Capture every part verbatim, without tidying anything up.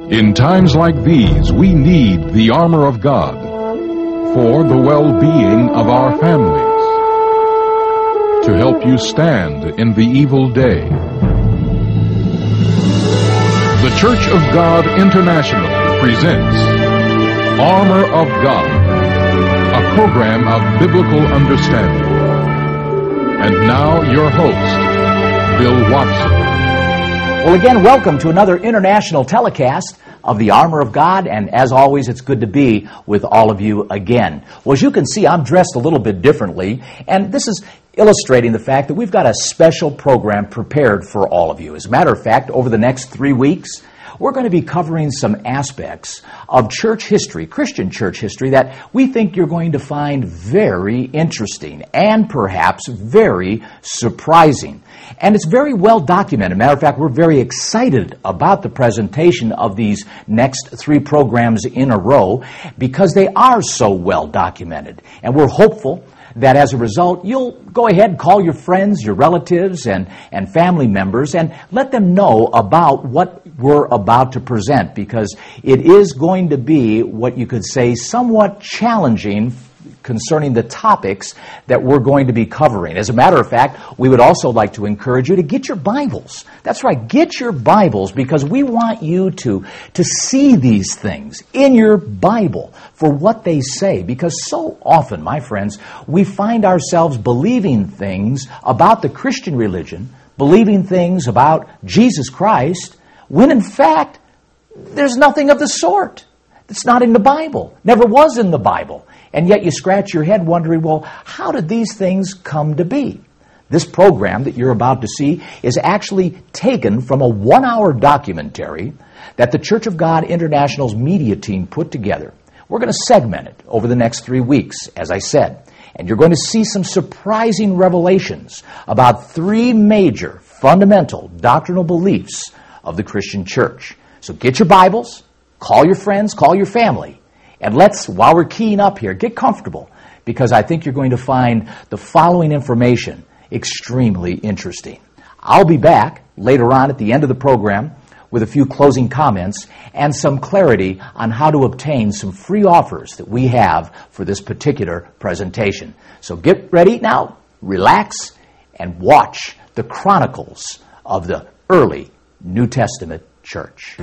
In times like these, we need the armor of God for the well-being of our families, to help you stand in the evil day. The Church of God International presents Armor of God, a program of biblical understanding. And now your host, Bill Watson. Well, again, welcome to another international telecast of the Armor of God, and as always, it's good to be with all of you again. Well, as you can see, I'm dressed a little bit differently, and this is illustrating the fact that we've got a special program prepared for all of you. As a matter of fact, over the next three weeks, we're going to be covering some aspects of church history, Christian church history, that we think you're going to find very interesting and perhaps very surprising. And it's very well documented. Matter of fact, we're very excited about the presentation of these next three programs in a row because they are so well documented. And we're hopeful that as a result, you'll go ahead and call your friends, your relatives, and, and family members and let them know about what we're about to present, because it is going to be what you could say somewhat challenging concerning the topics that we're going to be covering. As a matter of fact, we would also like to encourage you to get your Bibles. That's right, get your Bibles, because we want you to, to see these things in your Bible for what they say. Because so often, my friends, we find ourselves believing things about the Christian religion, believing things about Jesus Christ, when in fact, there's nothing of the sort. It's not in the Bible, never was in the Bible. And yet you scratch your head wondering, well, how did these things come to be? This program that you're about to see is actually taken from a one-hour documentary that the Church of God International's media team put together. We're going to segment it over the next three weeks, as I said. And you're going to see some surprising revelations about three major fundamental doctrinal beliefs of the Christian church. So get your Bibles, call your friends, call your family. And let's, while we're keying up here, get comfortable, because I think you're going to find the following information extremely interesting. I'll be back later on at the end of the program with a few closing comments and some clarity on how to obtain some free offers that we have for this particular presentation. So get ready now, relax, and watch the chronicles of the early New Testament church.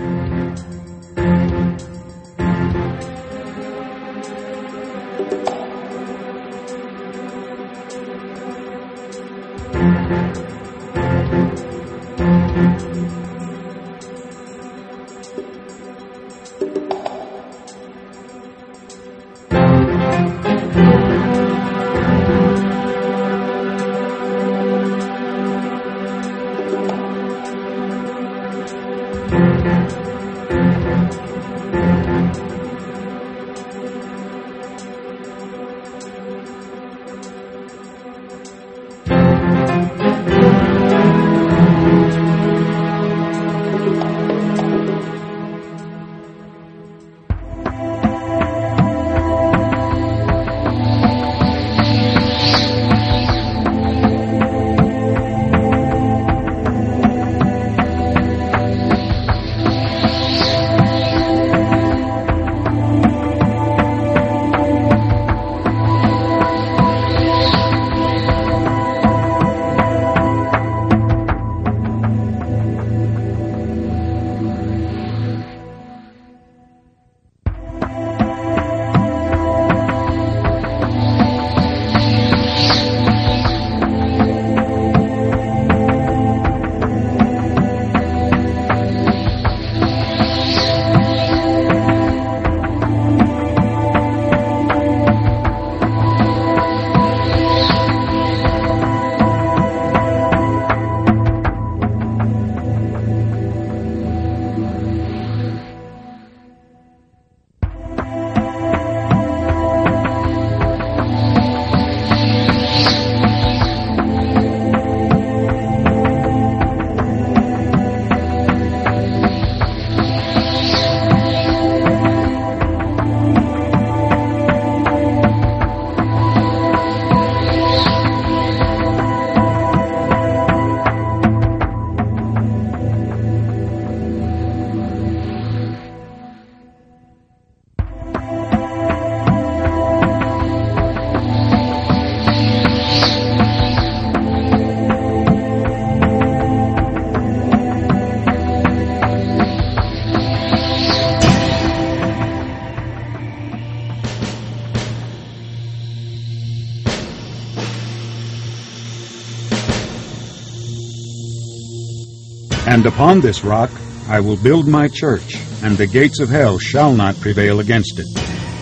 And upon this rock I will build my church, and the gates of hell shall not prevail against it.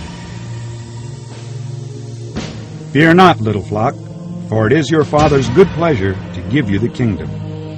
Fear not, little flock, for it is your Father's good pleasure to give you the kingdom.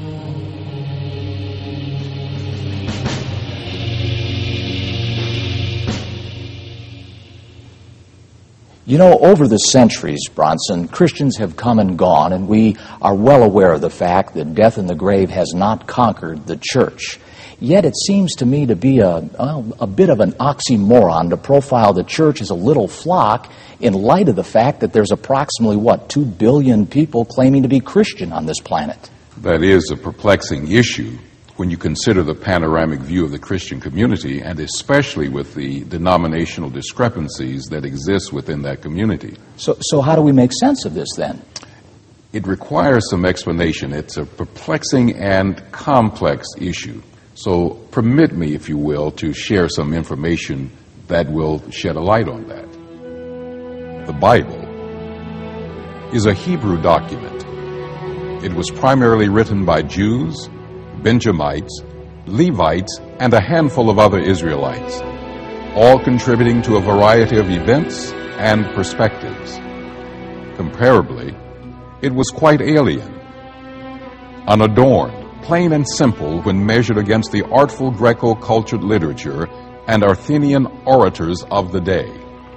You know, over the centuries, Bronson, Christians have come and gone, and we are well aware of the fact that death in the grave has not conquered the church. Yet it seems to me to be a, a, a bit of an oxymoron to profile the church as a little flock in light of the fact that there's approximately, what, two billion people claiming to be Christian on this planet. That is a perplexing issue when you consider the panoramic view of the Christian community, and especially with the denominational discrepancies that exist within that community. So, so how do we make sense of this then? It requires some explanation. It's a perplexing and complex issue. So permit me, if you will, to share some information that will shed a light on that. The Bible is a Hebrew document. It was primarily written by Jews, Benjamites, Levites, and a handful of other Israelites, all contributing to a variety of events and perspectives. Comparably, it was quite alien, unadorned, plain and simple when measured against the artful Greco-cultured literature and Athenian orators of the day.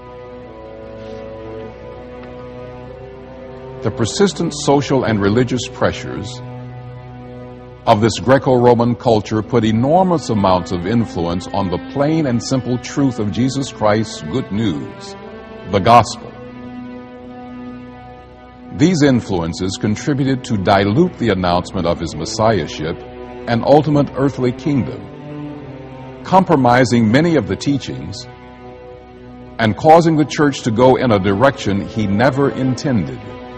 The persistent social and religious pressures of this Greco-Roman culture put enormous amounts of influence on the plain and simple truth of Jesus Christ's good news, the gospel. These influences contributed to dilute the announcement of his messiahship and ultimate earthly kingdom, compromising many of the teachings and causing the church to go in a direction he never intended.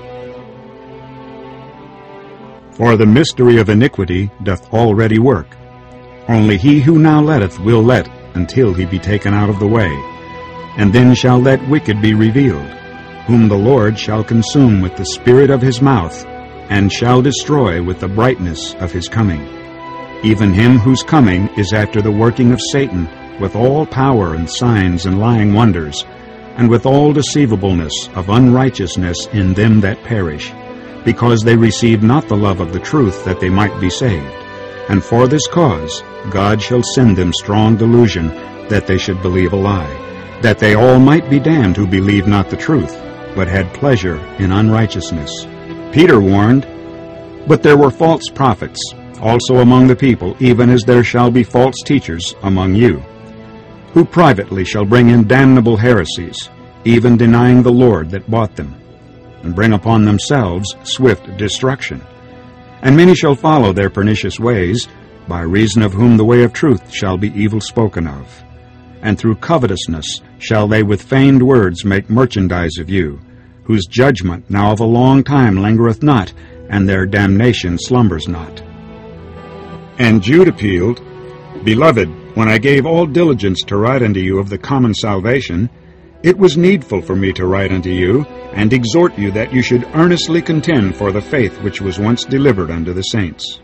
For the mystery of iniquity doth already work. Only he who now letteth will let until he be taken out of the way. And then shall that wicked be revealed, whom the Lord shall consume with the spirit of his mouth, and shall destroy with the brightness of his coming. Even him whose coming is after the working of Satan, with all power and signs and lying wonders, and with all deceivableness of unrighteousness in them that perish, because they received not the love of the truth that they might be saved. And for this cause God shall send them strong delusion, that they should believe a lie, that they all might be damned who believed not the truth, but had pleasure in unrighteousness. Peter warned, But there were false prophets also among the people, even as there shall be false teachers among you, who privately shall bring in damnable heresies, even denying the Lord that bought them, and bring upon themselves swift destruction. And many shall follow their pernicious ways, by reason of whom the way of truth shall be evil spoken of. And through covetousness shall they with feigned words make merchandise of you, whose judgment now of a long time lingereth not, and their damnation slumbers not. And Jude appealed, Beloved, when I gave all diligence to write unto you of the common salvation, it was needful for me to write unto you, and exhort you that you should earnestly contend for the faith which was once delivered unto the saints.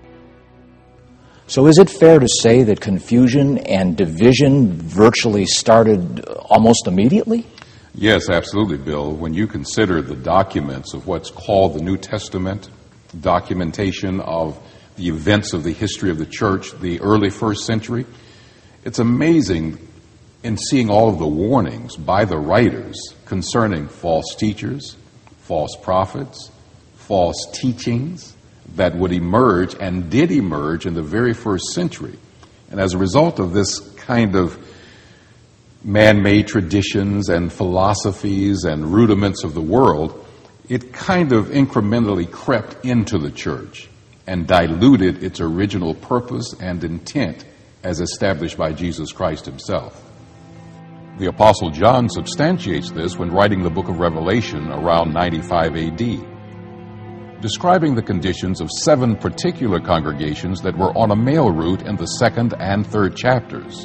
So is it fair to say that confusion and division virtually started almost immediately? Yes, absolutely, Bill. When you consider the documents of what's called the New Testament, documentation of the events of the history of the church, the early first century, it's amazing in seeing all of the warnings by the writers concerning false teachers, false prophets, false teachings that would emerge and did emerge in the very first century. And as a result of this kind of man-made traditions and philosophies and rudiments of the world, it kind of incrementally crept into the church and diluted its original purpose and intent as established by Jesus Christ himself. The Apostle John substantiates this when writing the book of Revelation around ninety-five A D, describing the conditions of seven particular congregations that were on a mail route in the second and third chapters.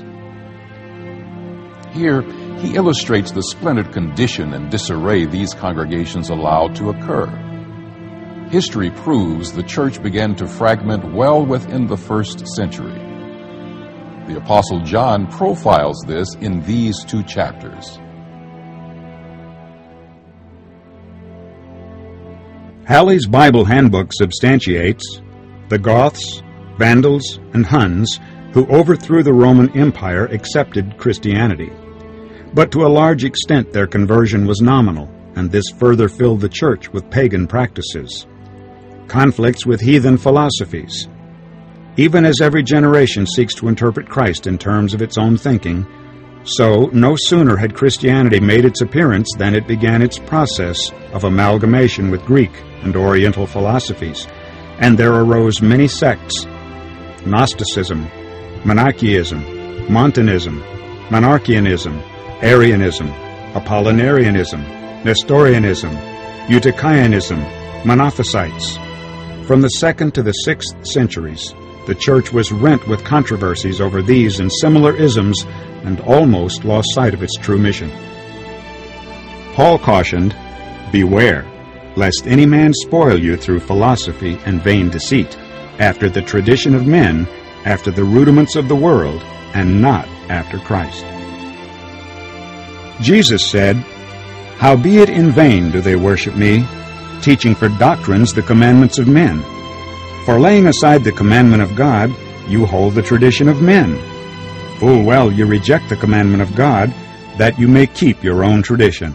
Here, he illustrates the splintered condition and disarray these congregations allowed to occur. history proves the church began to fragment well within the first century. The Apostle John profiles this in these two chapters. Halley's Bible Handbook substantiates the Goths, Vandals, and Huns who overthrew the Roman Empire accepted Christianity. But to a large extent their conversion was nominal, and this further filled the church with pagan practices. Conflicts with heathen philosophies. Even as every generation seeks to interpret Christ in terms of its own thinking, so no sooner had Christianity made its appearance than it began its process of amalgamation with Greek and Oriental philosophies, and there arose many sects: Gnosticism, Manichaeism, Montanism, Monarchianism, Arianism, Apollinarianism, Nestorianism, Eutychianism, Monophysites. From the second to the sixth centuries, the church was rent with controversies over these and similar isms and almost lost sight of its true mission. Paul cautioned, "Beware, lest any man spoil you through philosophy and vain deceit, after the tradition of men, after the rudiments of the world, and not after Christ." Jesus said, "Howbeit in vain do they worship me, teaching for doctrines the commandments of men. For laying aside the commandment of God, you hold the tradition of men. Full well you reject the commandment of God, that you may keep your own tradition."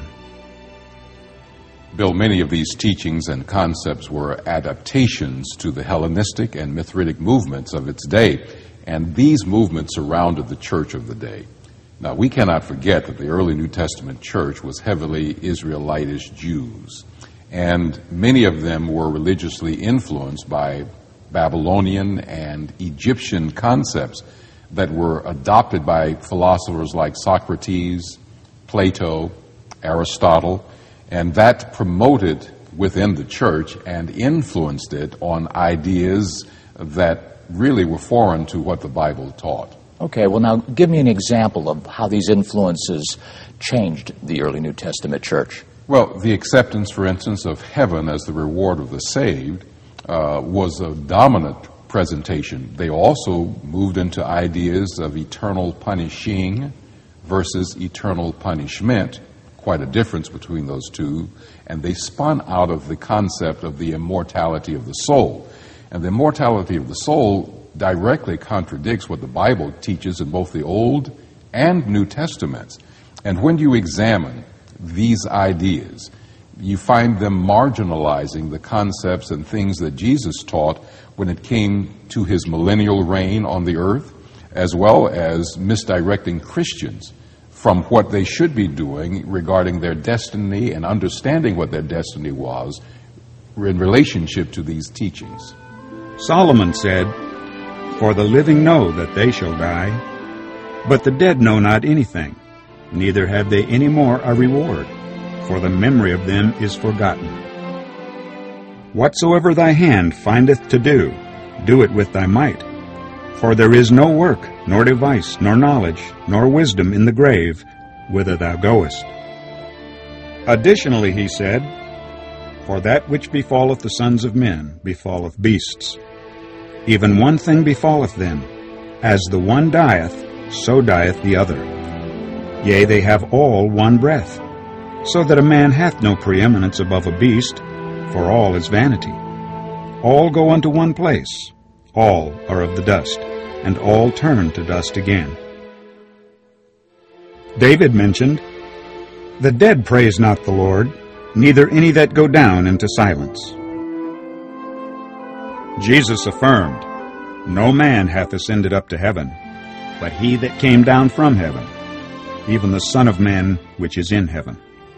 Bill, many of these teachings and concepts were adaptations to the Hellenistic and Mithritic movements of its day, and these movements surrounded the church of the day. Now, we cannot forget that the early New Testament church was heavily Israelitish Jews, and many of them were religiously influenced by Babylonian and Egyptian concepts that were adopted by philosophers like Socrates, Plato, Aristotle, and that promoted within the church and influenced it on ideas that really were foreign to what the Bible taught. Okay, well now give me an example of how these influences changed the early New Testament church. Well, the acceptance, for instance, of heaven as the reward of the saved uh, was a dominant presentation. They also moved into ideas of eternal punishing versus eternal punishment, quite a difference between those two, and they spun out of the concept of the immortality of the soul. And the immortality of the soul directly contradicts what the Bible teaches in both the Old and New Testaments. And when you examine these ideas, you find them marginalizing the concepts and things that Jesus taught when it came to his millennial reign on the earth, as well as misdirecting Christians from what they should be doing regarding their destiny and understanding what their destiny was in relationship to these teachings. Solomon said, "For the living know that they shall die, but the dead know not anything, neither have they any more a reward, for the memory of them is forgotten. Whatsoever thy hand findeth to do, do it with thy might. For there is no work, nor device, nor knowledge, nor wisdom in the grave, whither thou goest." Additionally he said, "For that which befalleth the sons of men befalleth beasts. Even one thing befalleth them. As the one dieth, so dieth the other. Yea, they have all one breath. So that a man hath no preeminence above a beast, for all is vanity. All go unto one place. All are of the dust, and all turn to dust again." David mentioned, "The dead praise not the Lord, neither any that go down into silence." Jesus affirmed, "No man hath ascended up to heaven, but he that came down from heaven, even the Son of Man which is in heaven."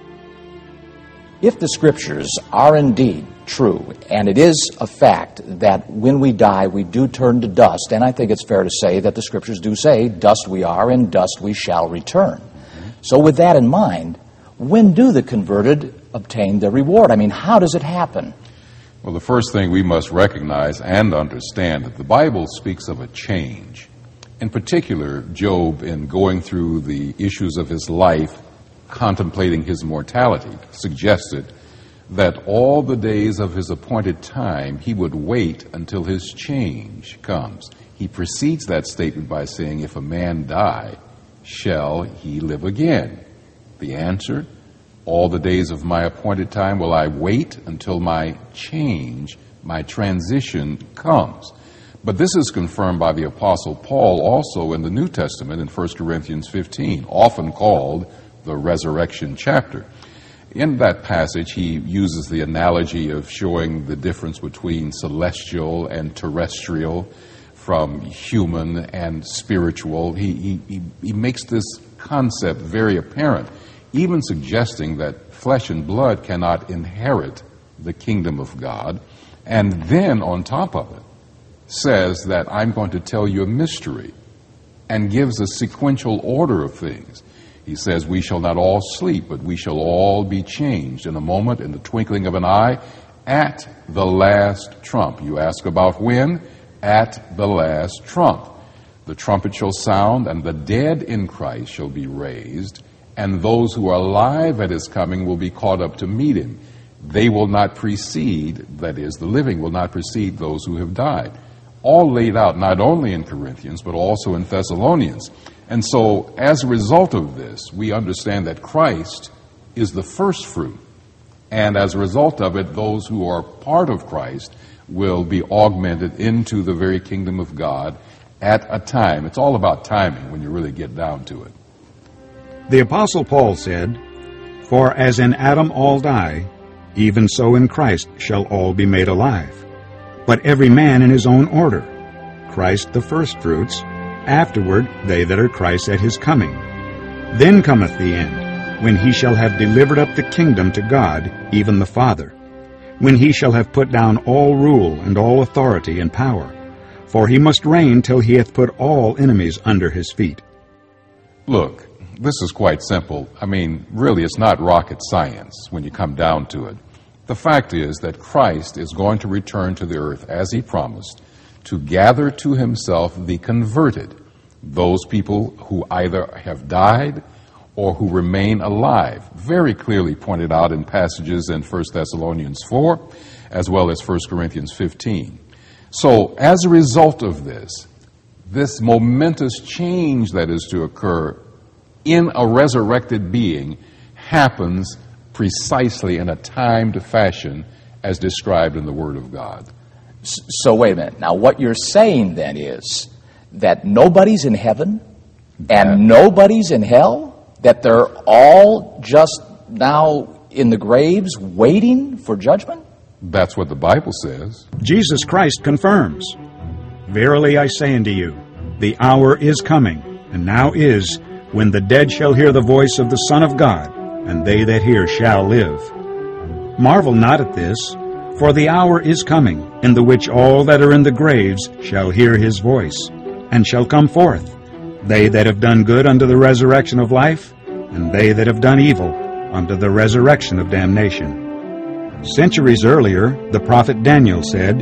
If the Scriptures are indeed true, and it is a fact that when we die we do turn to dust, and I think it's fair to say that the Scriptures do say, dust we are and dust we shall return. Mm-hmm. So with that in mind, when do the converted obtain their reward? I mean, how does it happen? Well, the first thing we must recognize and understand that the Bible speaks of a change. In particular, Job, in going through the issues of his life, contemplating his mortality, suggested that all the days of his appointed time he would wait until his change comes. He precedes that statement by saying, if a man die, shall he live again? The answer, all the days of my appointed time will I wait until my change, my transition comes. But this is confirmed by the Apostle Paul also in the New Testament in First Corinthians fifteen, often called the resurrection chapter. In that passage, he uses the analogy of showing the difference between celestial and terrestrial, from human and spiritual. He, he, he makes this concept very apparent, even suggesting that flesh and blood cannot inherit the kingdom of God. And then on top of it, says that I'm going to tell you a mystery, and gives a sequential order of things. He says, we shall not all sleep, but we shall all be changed in a moment, in the twinkling of an eye, at the last trump. You ask about when? At the last trump. The trumpet shall sound, and the dead in Christ shall be raised, and those who are alive at his coming will be caught up to meet him. They will not precede, that is, the living will not precede those who have died. All laid out not only in Corinthians, but also in Thessalonians. And so, as a result of this, we understand that Christ is the first fruit. And as a result of it, those who are part of Christ will be augmented into the very kingdom of God at a time. It's all about timing when you really get down to it. The Apostle Paul said, for as in Adam all die, even so in Christ shall all be made alive. But every man in his own order. Christ the firstfruits, afterward they that are Christ at his coming. Then cometh the end, when he shall have delivered up the kingdom to God, even the Father, when he shall have put down all rule and all authority and power. For he must reign till he hath put all enemies under his feet. Look, this is quite simple. I mean, really, it's not rocket science when you come down to it. The fact is that Christ is going to return to the earth as he promised, to gather to himself the converted, those people who either have died or who remain alive, very clearly pointed out in passages in First Thessalonians four, as well as First Corinthians fifteen. So, as a result of this, this momentous change that is to occur in a resurrected being happens precisely in a timed fashion as described in the Word of God. So wait a minute. Now what you're saying then is that nobody's in heaven and Yeah. nobody's in hell? That they're all just now in the graves waiting for judgment? That's what the Bible says. Jesus Christ confirms, verily I say unto you, the hour is coming, and now is, when the dead shall hear the voice of the Son of God, and they that hear shall live. Marvel not at this, for the hour is coming, in the which all that are in the graves shall hear his voice, and shall come forth, they that have done good unto the resurrection of life, and they that have done evil unto the resurrection of damnation. Centuries earlier, the prophet Daniel said,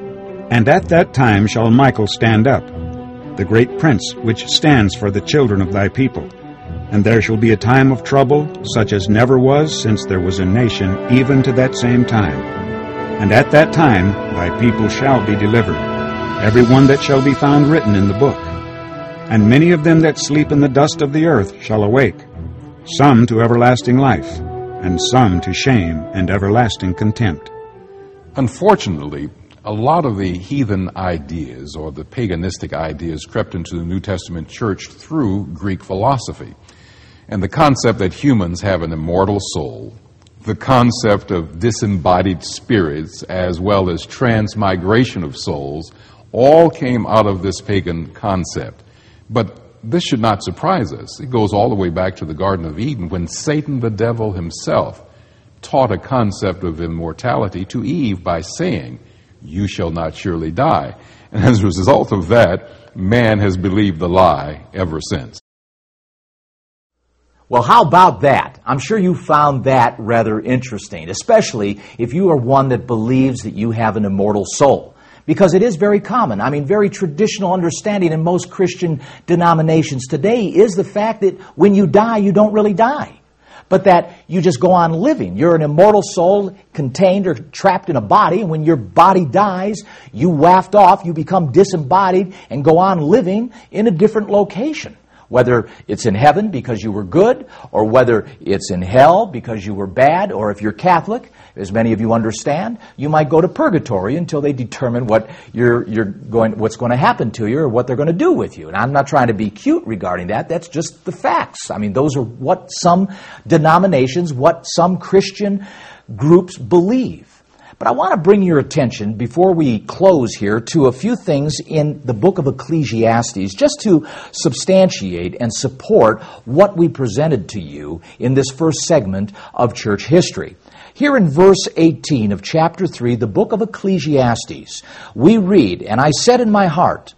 and at that time shall Michael stand up, the great prince which stands for the children of thy people. And there shall be a time of trouble, such as never was since there was a nation, even to that same time. And at that time thy people shall be delivered, every one that shall be found written in the book. And many of them that sleep in the dust of the earth shall awake, some to everlasting life, and some to shame and everlasting contempt. Unfortunately, a lot of the heathen ideas or the paganistic ideas crept into the New Testament church through Greek philosophy. And the concept that humans have an immortal soul, the concept of disembodied spirits, as well as transmigration of souls, all came out of this pagan concept. But this should not surprise us. It goes all the way back to the Garden of Eden, when Satan, the devil himself, taught a concept of immortality to Eve by saying, you shall not surely die. And as a result of that, man has believed the lie ever since. Well, how about that? I'm sure you found that rather interesting, especially if you are one that believes that you have an immortal soul. Because it is very common, I mean, very traditional understanding in most Christian denominations today is the fact that when you die, you don't really die. but that you just go on living. You're an immortal soul contained or trapped in a body, and when your body dies, you waft off, you become disembodied, and go on living in a different location. Whether it's in heaven because you were good, or whether it's in hell because you were bad, or if you're Catholic, as many of you understand, you might go to purgatory until they determine what you're, you're going, what's going to happen to you or what they're going to do with you. And I'm not trying to be cute regarding that. That's just the facts. I mean, those are what some denominations, what some Christian groups believe. But I want to bring your attention, before we close here, to a few things in the book of Ecclesiastes, just to substantiate and support what we presented to you in this first segment of church history. Here in verse eighteen of chapter three, the book of Ecclesiastes, we read, "And I said in my heart,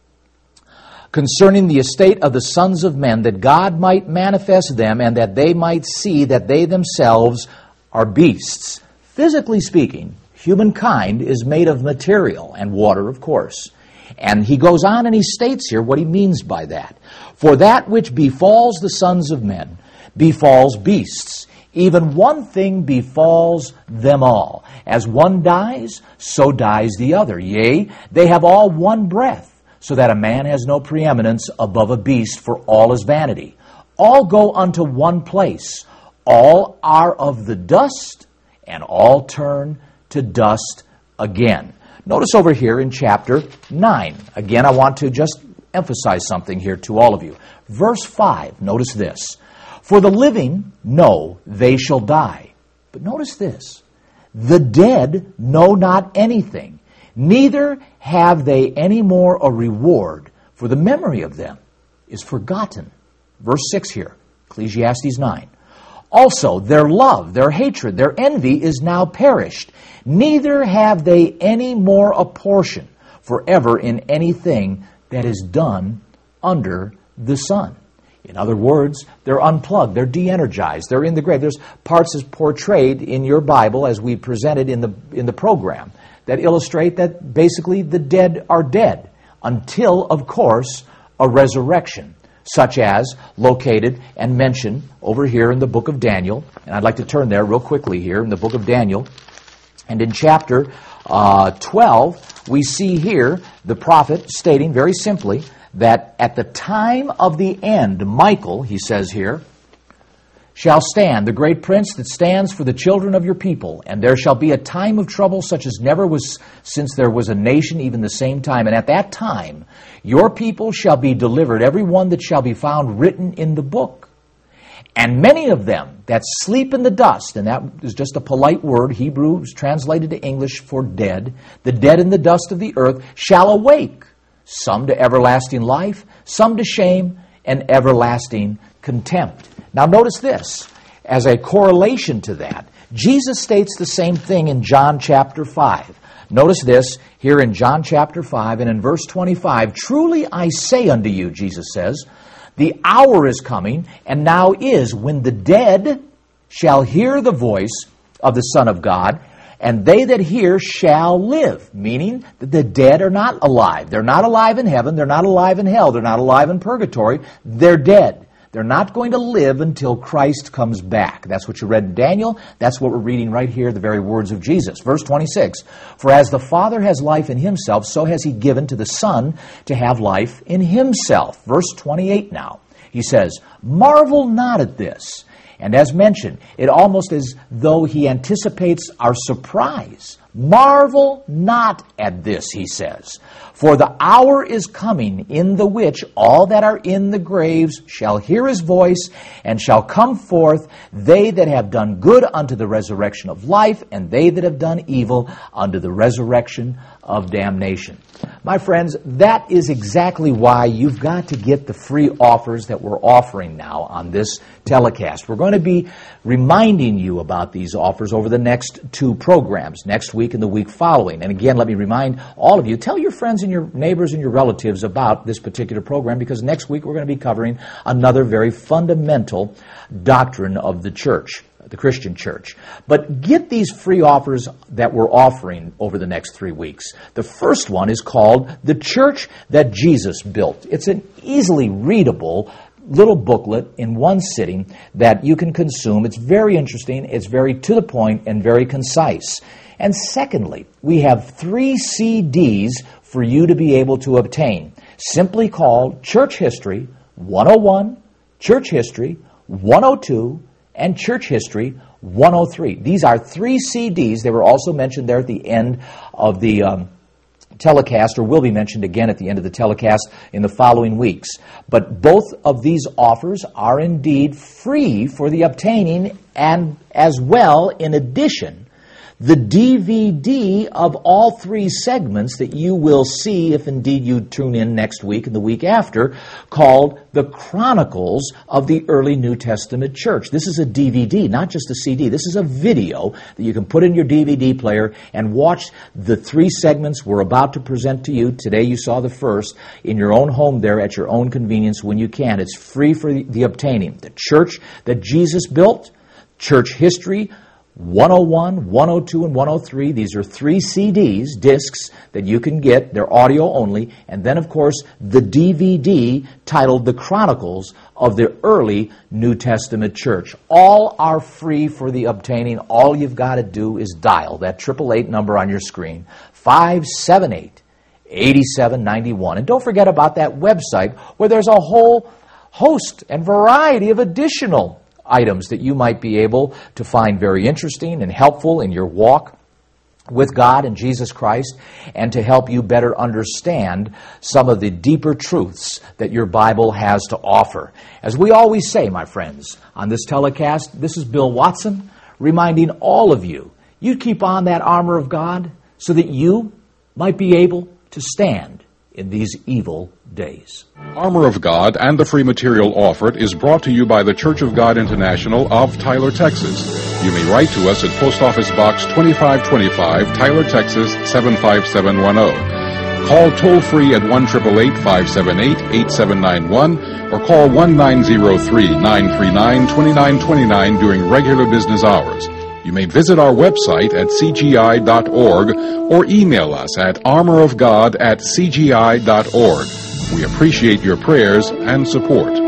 concerning the estate of the sons of men, that God might manifest them, and that they might see that they themselves are beasts." Physically speaking, humankind is made of material and water, of course. And he goes on and he states here what he means by that. "For that which befalls the sons of men befalls beasts. Even one thing befalls them all. As one dies, so dies the other. Yea, they have all one breath, so that a man has no preeminence above a beast, for all is vanity. All go unto one place. All are of the dust, and all turn to dust again." Notice over here in chapter nine. Again, I want to just emphasize something here to all of you. Verse five, notice this. "For the living know they shall die." But notice this. "The dead know not anything, neither have they any more a reward, for the memory of them is forgotten." Verse six here, Ecclesiastes nine. "Also their love, their hatred, their envy is now perished. Neither have they any more a portion forever in anything that is done under the sun." In other words, they're unplugged, they're de-energized, they're in the grave. There's parts as portrayed in your Bible, as we presented in the, in the program, that illustrate that basically the dead are dead until, of course, a resurrection, such as located and mentioned over here in the book of Daniel. And I'd like to turn there real quickly here in the book of Daniel. And in chapter uh, twelve, we see here the prophet stating very simply that at the time of the end, Michael, he says here, "shall stand, the great prince that stands for the children of your people. And there shall be a time of trouble such as never was since there was a nation, even the same time. And at that time your people shall be delivered, every one that shall be found written in the book. And many of them that sleep in the dust," and that is just a polite word, Hebrew is translated to English for dead, "the dead in the dust of the earth, shall awake, some to everlasting life, some to shame and everlasting contempt." Now notice this, as a correlation to that, Jesus states the same thing in John chapter five. Notice this here in John chapter five and in verse twenty-five, "Truly I say unto you," Jesus says, "the hour is coming, and now is, when the dead shall hear the voice of the Son of God, and they that hear shall live." Meaning that the dead are not alive. They're not alive in heaven. They're not alive in hell. They're not alive in purgatory. They're dead. They're not going to live until Christ comes back. That's what you read in Daniel. That's what we're reading right here, the very words of Jesus. Verse twenty-six, "For as the Father has life in himself, so has he given to the Son to have life in himself." Verse twenty-eight now. He says, "Marvel not at this." And as mentioned, it almost as though he anticipates our surprise. "Marvel not at this," he says, "for the hour is coming in the which all that are in the graves shall hear his voice, and shall come forth, they that have done good unto the resurrection of life, and they that have done evil unto the resurrection of damnation." My friends, that is exactly why you've got to get the free offers that we're offering now on this telecast. We're going to be reminding you about these offers over the next two programs, next week and the week following. And again, let me remind all of you, tell your friends and your neighbors and your relatives about this particular program, because next week we're going to be covering another very fundamental doctrine of the church, the Christian church. But get these free offers that we're offering over the next three weeks. The first one is called The Church That Jesus Built. It's an easily readable little booklet in one sitting that you can consume. It's very interesting, it's very to the point, and very concise. And secondly, we have three C Ds for you to be able to obtain, simply called Church History one oh one, Church History one oh two, and Church History one oh three. These are three C Ds. They were also mentioned there at the end of the um, telecast, or will be mentioned again at the end of the telecast in the following weeks. But both of these offers are indeed free for the obtaining, and as well, in addition, the D V D of all three segments that you will see if indeed you tune in next week and the week after, called The Chronicles of the Early New Testament Church. This is a D V D, not just a C D. This is a video that you can put in your D V D player and watch the three segments we're about to present to you. Today you saw the first in your own home there at your own convenience when you can. It's free for the, the obtaining. The church that Jesus built, Church History one oh one, one oh two, and one oh three. These are three C Ds, discs, that you can get. They're audio only. And then, of course, the D V D titled The Chronicles of the Early New Testament Church. All are free for the obtaining. All you've got to do is dial that triple eight number on your screen, five seven eight, eight seven nine one. And don't forget about that website where there's a whole host and variety of additional items that you might be able to find very interesting and helpful in your walk with God and Jesus Christ, and to help you better understand some of the deeper truths that your Bible has to offer. As we always say, my friends, on this telecast, this is Bill Watson reminding all of you, you keep on that armor of God so that you might be able to stand in these evil days. Armor of God and the free material offered is brought to you by the Church of God International of Tyler, Texas. You may write to us at Post Office Box twenty-five twenty-five, Tyler, Texas seven five seven one zero. Call toll-free at one eight eight eight, five seven eight, eight seven nine one or call one nine zero three, nine three nine, two nine two nine during regular business hours. You may visit our website at c g i dot org or email us at armor of god at c g i dot org. We appreciate your prayers and support.